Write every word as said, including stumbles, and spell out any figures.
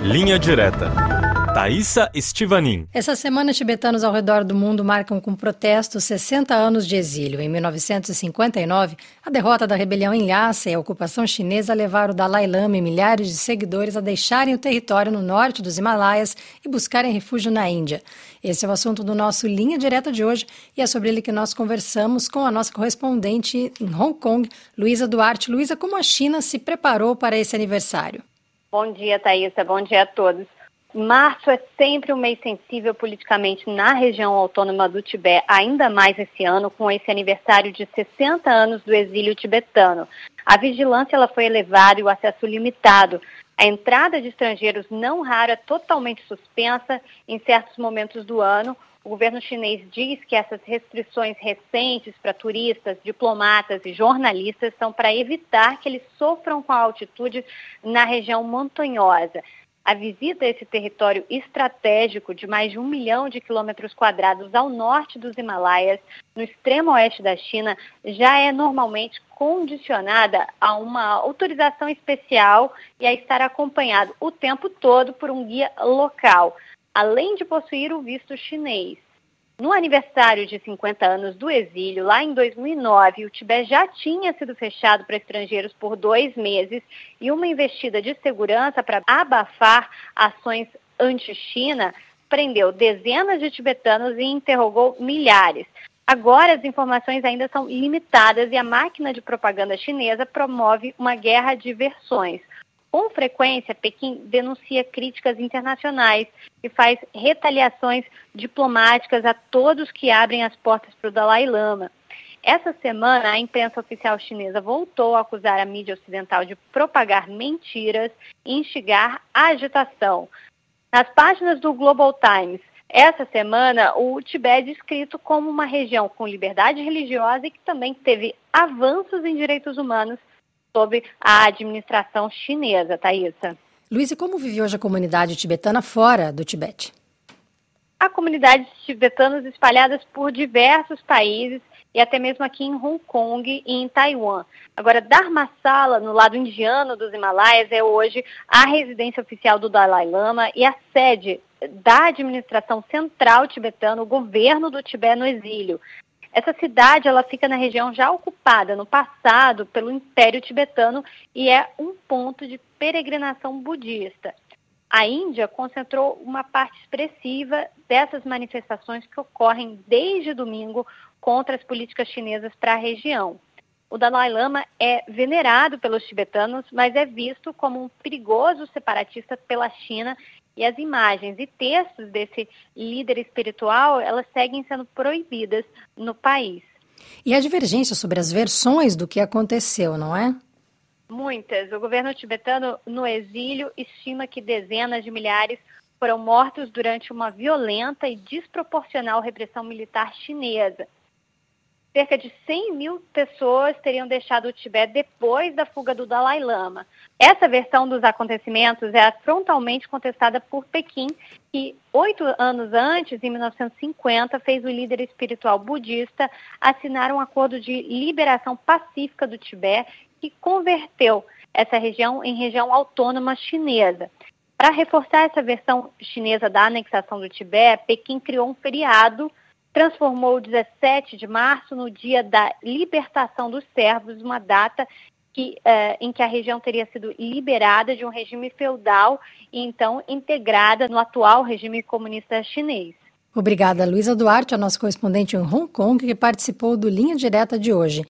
Linha Direta. Thaísa Estivanin. Essa semana, tibetanos ao redor do mundo marcam com protestos sessenta anos de exílio. Em mil novecentos e cinquenta e nove, a derrota da rebelião em Lhasa e a ocupação chinesa levaram o Dalai Lama e milhares de seguidores a deixarem o território no norte dos Himalaias e buscarem refúgio na Índia. Esse é o assunto do nosso Linha Direta de hoje e é sobre ele que nós conversamos com a nossa correspondente em Hong Kong, Luísa Duarte. Luísa, como a China se preparou para esse aniversário? Bom dia, Thaísa. Bom dia a todos. Março é sempre um mês sensível politicamente na região autônoma do Tibete, ainda mais esse ano, com esse aniversário de sessenta anos do exílio tibetano. A vigilância ela foi elevada e o acesso limitado. A entrada de estrangeiros não raro é totalmente suspensa em certos momentos do ano. O governo chinês diz que essas restrições recentes para turistas, diplomatas e jornalistas são para evitar que eles sofram com a altitude na região montanhosa. A visita a esse território estratégico de mais de um milhão de quilômetros quadrados ao norte dos Himalaias, no extremo oeste da China, já é normalmente condicionada a uma autorização especial e a estar acompanhado o tempo todo por um guia local, além de possuir o visto chinês. No aniversário de cinquenta anos do exílio, lá em dois mil e nove, o Tibete já tinha sido fechado para estrangeiros por dois meses e uma investida de segurança para abafar ações anti-China prendeu dezenas de tibetanos e interrogou milhares. Agora as informações ainda são limitadas e a máquina de propaganda chinesa promove uma guerra de versões. Com frequência, Pequim denuncia críticas internacionais e faz retaliações diplomáticas a todos que abrem as portas para o Dalai Lama. Essa semana, a imprensa oficial chinesa voltou a acusar a mídia ocidental de propagar mentiras e instigar a agitação. Nas páginas do Global Times, essa semana, o Tibete é descrito como uma região com liberdade religiosa e que também teve avanços em direitos humanos sobre a administração chinesa, Thaísa. Luísa, como vive hoje a comunidade tibetana fora do Tibete? Há comunidades tibetanas espalhadas por diversos países e até mesmo aqui em Hong Kong e em Taiwan. Agora, Dharamsala, no lado indiano dos Himalaias, é hoje a residência oficial do Dalai Lama e a sede da administração central tibetana, o governo do Tibete no exílio. Essa cidade ela fica na região já ocupada no passado pelo Império Tibetano e é um ponto de peregrinação budista. A Índia concentrou uma parte expressiva dessas manifestações que ocorrem desde domingo contra as políticas chinesas para a região. O Dalai Lama é venerado pelos tibetanos, mas é visto como um perigoso separatista pela China. E as imagens e textos desse líder espiritual, elas seguem sendo proibidas no país. E há divergência sobre as versões do que aconteceu, não é? Muitas. O governo tibetano, no exílio, estima que dezenas de milhares foram mortos durante uma violenta e desproporcional repressão militar chinesa. Cerca de cem mil pessoas teriam deixado o Tibete depois da fuga do Dalai Lama. Essa versão dos acontecimentos é frontalmente contestada por Pequim, que oito anos antes, em mil novecentos e cinquenta, fez o líder espiritual budista assinar um acordo de liberação pacífica do Tibete que converteu essa região em região autônoma chinesa. Para reforçar essa versão chinesa da anexação do Tibete, Pequim criou um feriado, transformou o dezessete de março no dia da libertação dos servos, uma data que, uh, em que a região teria sido liberada de um regime feudal e então integrada no atual regime comunista chinês. Obrigada, Luísa Duarte, a nossa correspondente em Hong Kong, que participou do Linha Direta de hoje.